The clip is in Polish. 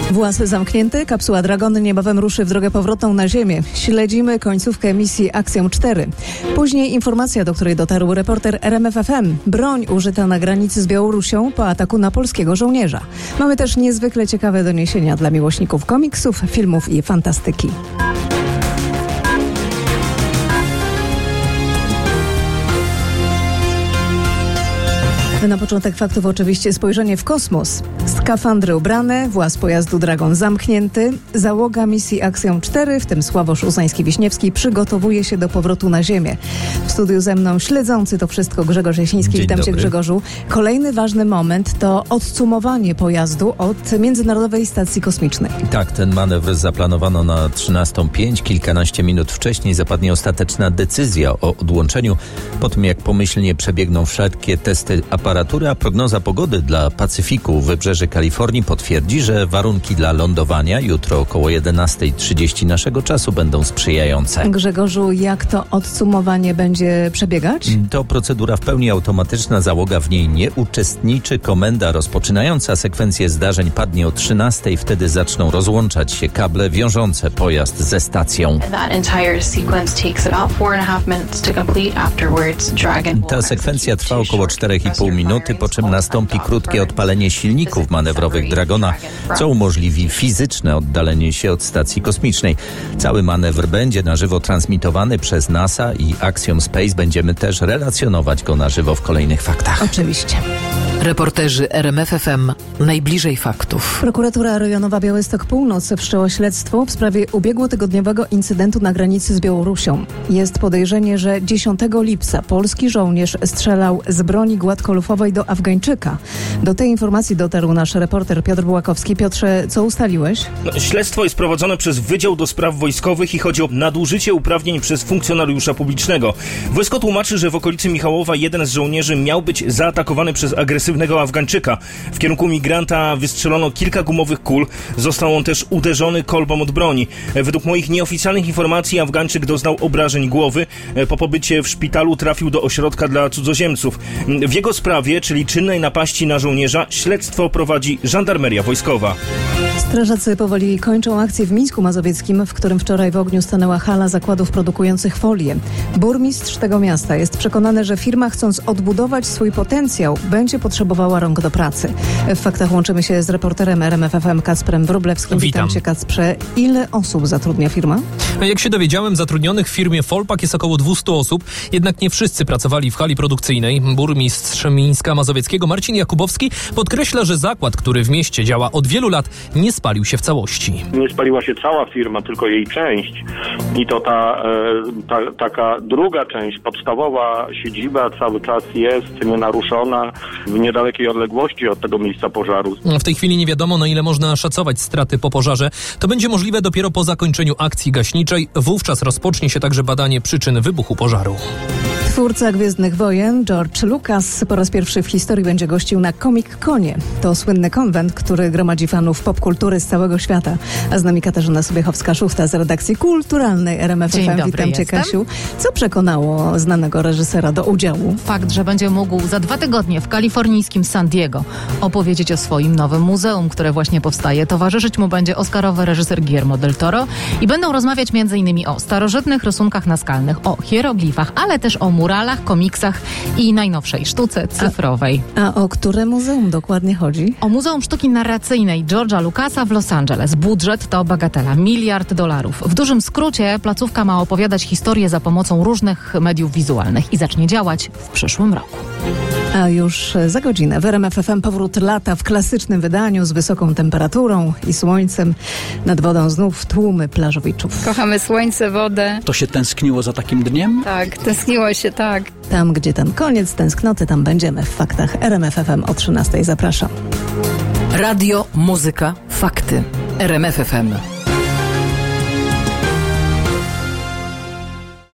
Włas zamknięty, kapsuła Dragon niebawem ruszy w drogę powrotną na Ziemię. Śledzimy końcówkę misji Akcją 4. Później informacja, do której dotarł reporter RMFFM. Broń użyta na granicy z Białorusią po ataku na polskiego żołnierza. Mamy też niezwykle ciekawe doniesienia dla miłośników komiksów, filmów i fantastyki. Na początek faktów oczywiście spojrzenie w kosmos. Skafandry ubrane, włas pojazdu Dragon zamknięty. Załoga misji Akcją 4, w tym Sławosz Uznański-Wiśniewski, przygotowuje się do powrotu na Ziemię. W studiu ze mną śledzący to wszystko Grzegorz Jasiński. Witam Cię, Grzegorzu. Kolejny ważny moment to odcumowanie pojazdu od Międzynarodowej Stacji Kosmicznej. Tak, ten manewr zaplanowano na 13:05. Kilkanaście minut wcześniej zapadnie ostateczna decyzja o odłączeniu, po tym jak pomyślnie przebiegną wszelkie testy aparatury, a prognoza pogody dla Pacyfiku, wybrzeży Kalifornii potwierdzi, że warunki dla lądowania jutro około 11:30 naszego czasu będą sprzyjające. Grzegorzu, jak to odcumowanie będzie przebiegać? To procedura w pełni automatyczna, załoga w niej nie uczestniczy. Komenda rozpoczynająca sekwencję zdarzeń padnie o 13:00. Wtedy zaczną rozłączać się kable wiążące pojazd ze stacją. Ta sekwencja trwa około 4,5 minuty, po czym nastąpi krótkie odpalenie silników manewrowych Dragona, co umożliwi fizyczne oddalenie się od stacji kosmicznej. Cały manewr będzie na żywo transmitowany przez NASA i Axiom Space. Będziemy też relacjonować go na żywo w kolejnych faktach. Oczywiście. Reporterzy RMFFM najbliżej faktów. Prokuratura rejonowa Białystok Północ wszczęła śledztwo w sprawie ubiegłotygodniowego incydentu na granicy z Białorusią. Jest podejrzenie, że 10 lipca polski żołnierz strzelał z broni gładkolufowej do Afgańczyka. Do tej informacji dotarł nasz reporter Piotr Bułakowski. Piotrze, co ustaliłeś? Śledztwo jest prowadzone przez Wydział do Spraw Wojskowych i chodzi o nadużycie uprawnień przez funkcjonariusza publicznego. Wojsko tłumaczy, że w okolicy Michałowa jeden z żołnierzy miał być zaatakowany przez agresywnego Afgańczyka. W kierunku migranta wystrzelono kilka gumowych kul. Został on też uderzony kolbą od broni. Według moich nieoficjalnych informacji Afgańczyk doznał obrażeń głowy. Po pobycie w szpitalu trafił do ośrodka dla cudzoziemców. W jego sprawie, czyli czynnej napaści na żołnierza, śledztwo prowadzi żandarmeria wojskowa. Strażacy powoli kończą akcję w Mińsku Mazowieckim, w którym wczoraj w ogniu stanęła hala zakładów produkujących folię. Burmistrz tego miasta jest przekonany, że firma, chcąc odbudować swój potencjał, będzie potrzebowała rąk do pracy. W faktach łączymy się z reporterem RMFFM Kacprem Wróblewskim. Witam Cię, Kacprze. Ile osób zatrudnia firma? Jak się dowiedziałem, zatrudnionych w firmie Folpak jest około 200 osób, jednak nie wszyscy pracowali w hali produkcyjnej. Burmistrz Mińska Mazowieckiego Marcin Jakubowski podkreśla, że zakład, który w mieście działa od wielu lat, nie spalił się w całości. Nie spaliła się cała firma, tylko jej część. I to taka druga część, podstawowa siedziba cały czas jest nienaruszona w niedalekiej odległości od tego miejsca pożaru. W tej chwili nie wiadomo, na ile można szacować straty po pożarze. To będzie możliwe dopiero po zakończeniu akcji gaśniczej. Wówczas rozpocznie się także badanie przyczyn wybuchu pożaru. Twórca Gwiezdnych Wojen, George Lucas, po raz pierwszy w historii będzie gościł na Comic-Conie. To słynny konwent, który gromadzi fanów popkultury z całego świata. A z nami Katarzyna Sobiechowska-Szuchta z redakcji kulturalnej RMFFM. Witam Cię, Kasiu. Co przekonało znanego reżysera do udziału? Fakt, że będzie mógł za 2 tygodnie w kalifornijskim San Diego opowiedzieć o swoim nowym muzeum, które właśnie powstaje. Towarzyszyć mu będzie oscarowy reżyser Guillermo del Toro i będą rozmawiać m.in. o starożytnych rysunkach naskalnych, o hieroglifach, ale też o muralach, komiksach i najnowszej sztuce cyfrowej. A o które muzeum dokładnie chodzi? O Muzeum Sztuki Narracyjnej George'a Lucasa w Los Angeles. Budżet to bagatela, $1 miliard. W dużym skrócie placówka ma opowiadać historię za pomocą różnych mediów wizualnych i zacznie działać w przyszłym roku. A już za godzinę w RMF FM powrót lata w klasycznym wydaniu z wysoką temperaturą i słońcem. Nad wodą znów tłumy plażowiczów. Kochamy słońce, wodę. To się tęskniło za takim dniem? Tak, tęskniło się, tak. Tam, gdzie ten koniec tęsknoty, tam będziemy w faktach RMF FM o 13:00. Zapraszam. Radio, muzyka, fakty. RMFFM.